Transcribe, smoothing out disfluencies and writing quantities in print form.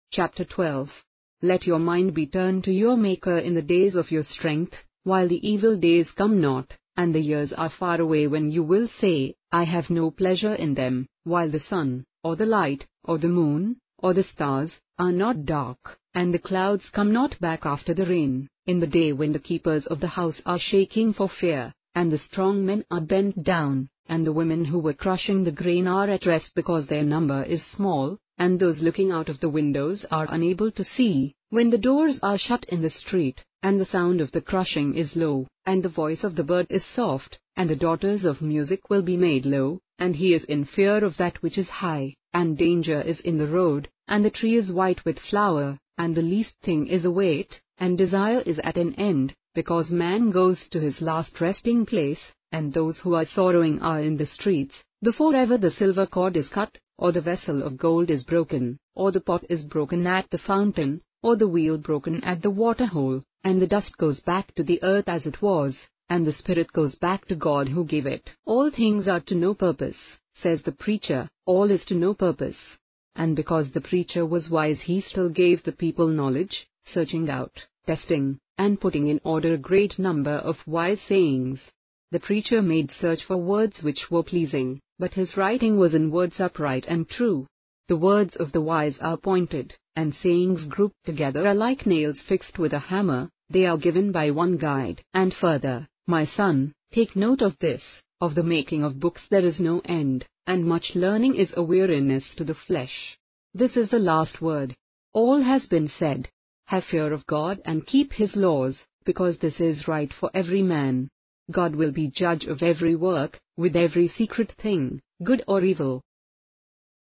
Chapter 12. Let your mind be turned to your Maker in the days of your strength, while the evil days come not, and the years are far away when you will say, I have no pleasure in them, while the sun, or the light, or the moon, or the stars, are not dark, and the clouds come not back after the rain, in the day when the keepers of the house are shaking for fear, and the strong men are bent down, and the women who were crushing the grain are at rest because their number is small, and those looking out of the windows are unable to see, when the doors are shut in the street, and the sound of the crushing is low, and the voice of the bird is soft, and the daughters of music will be made low, and he is in fear of that which is high, and danger is in the road, and the tree is white with flower, and the least thing is await, and desire is at an end, because man goes to his last resting place, and those who are sorrowing are in the streets, before ever the silver cord is cut, or the vessel of gold is broken, or the pot is broken at the fountain, or the wheel broken at the water-hole, and the dust goes back to the earth as it was, and the spirit goes back to God who gave it. All things are to no purpose, says the preacher, all is to no purpose. And because the preacher was wise, he still gave the people knowledge, searching out, testing, and putting in order a great number of wise sayings. The preacher made search for words which were pleasing, but his writing was in words upright and true. The words of the wise are pointed, and sayings grouped together are like nails fixed with a hammer, they are given by one guide. And further, my son, take note of this, of the making of books there is no end, and much learning is a weariness to the flesh. This is the last word. All has been said. Have fear of God and keep His laws, because this is right for every man. God will be judge of every work, with every secret thing, good or evil.